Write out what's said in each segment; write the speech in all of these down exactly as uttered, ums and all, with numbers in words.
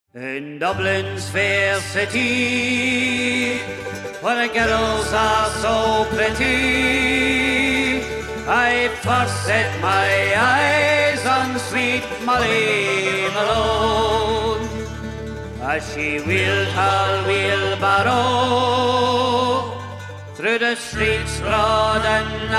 In Dublin's fair city, where the girls are so pretty, I first set my eyes on sweet Molly Malone, as she wheeled her wheelbarrow through the streets broad and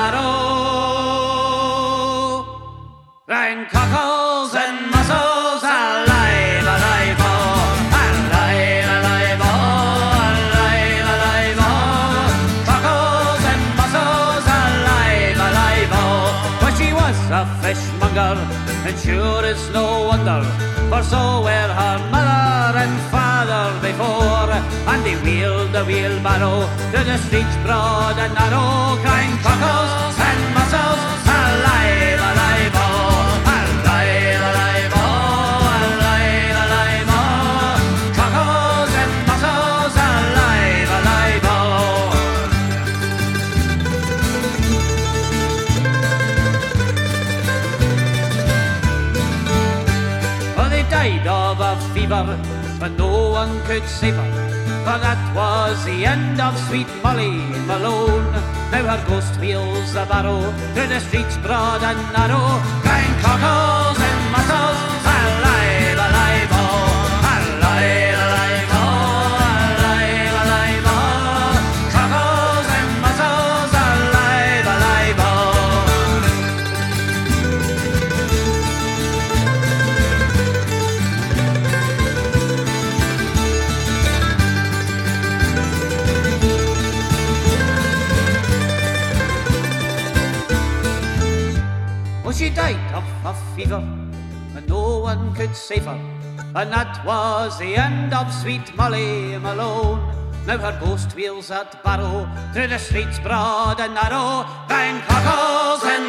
narrow, round cockles and mussels, alive, alive, oh, alive, alive, oh, alive, alive, oh, cockles and mussels, alive, alive, oh. But she was a fishmonger, and sure it's no wonder, for so were her mother and father before, and they wheeled the wheelbarrow to the streets broad and narrow, crying cockles and mussels, alive, alive, oh, alive, alive, oh, alive, alive, oh, cockles and mussels, alive, alive, oh. Oh, they died of a fever, but no one could save her, for that was the end of sweet Molly Malone. Now her ghost wheels the barrow through the streets broad and narrow, crying cockles and mussels, alive, alive, oh, alive, alive, oh, alive, alive, oh, cockles and mussels, alive, alive, oh. Oh, she died of a fever, and no one could save her, and that was the end of sweet Molly Malone. Now her ghost wheels that barrow through the streets broad and narrow, crying cockles and